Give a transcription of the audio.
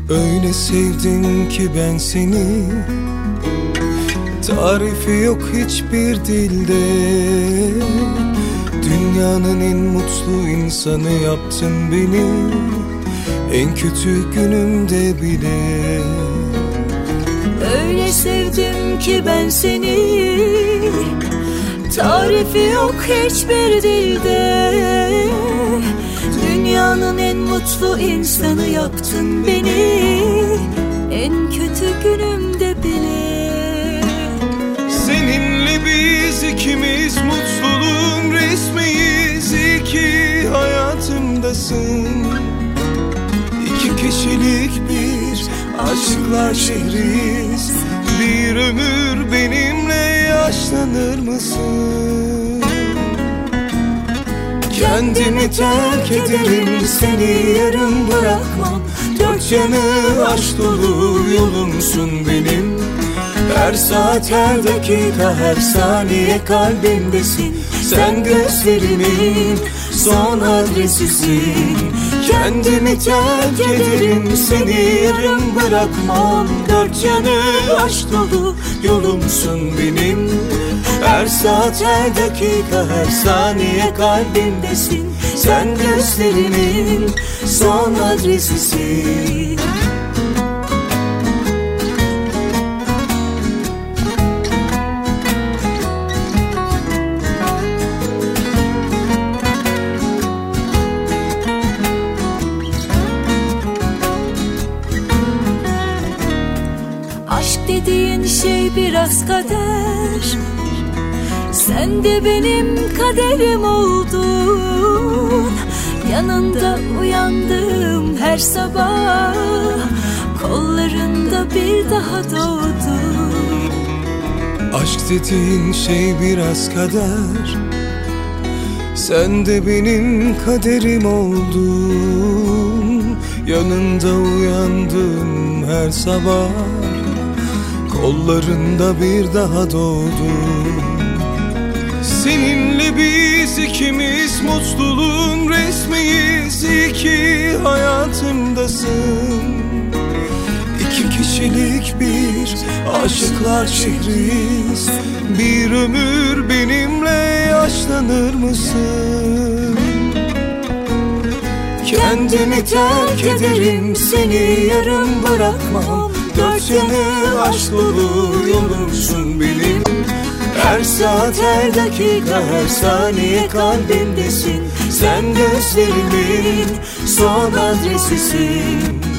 Öyle sevdim ki ben seni, tarifi yok hiçbir dilde. Dünyanın en mutlu insanı yaptın beni, en kötü günümde bile. Öyle sevdim ki ben seni, tarifi yok hiçbir dilde. Dünyanın en mutlu insanı yaptın beni, en kötü günümde bile. Seninle biz ikimiz mutluluğun resmiyiz. İyi ki hayatımdasın. İki kişilik bir aşklar şehriyiz. Bir ömür benimle yaşlanır mısın? Kendimi terk ederim, seni yarım bırakmam. Dört yanı aşk dolu yolumsun benim. Her saat, her dakika, her saniye kalbimdesin. Sen gözlerimin son adresisin. Kendimi terk ederim, seni yarım bırakmam. Dört yanı aşk dolu yolumsun benim. Her saat, her dakika, her saniye kalbimdesin. Sen gözlerimin son adresisin. Aşk dediğin şey biraz kader. Sen de benim kaderim oldun. Yanında uyandım her sabah, kollarında bir daha doğdum. Aşk dediğin şey biraz kader. Sen de benim kaderim oldun. Yanında uyandım her sabah, kollarında bir daha doğdum. Seninle biz ikimiz mutluluğun resmiyiz. İyi ki hayatımdasın. İki kişilik bir aşıklar şehriyiz. Bir ömür benimle yaşlanır mısın? Kendimi terk ederim, seni yarım bırakmam. Dört yanı aşk dolu yolumsun benim. Her saat, her dakika, her saniye kalbimdesin. Sen gözlerimin son adresisin.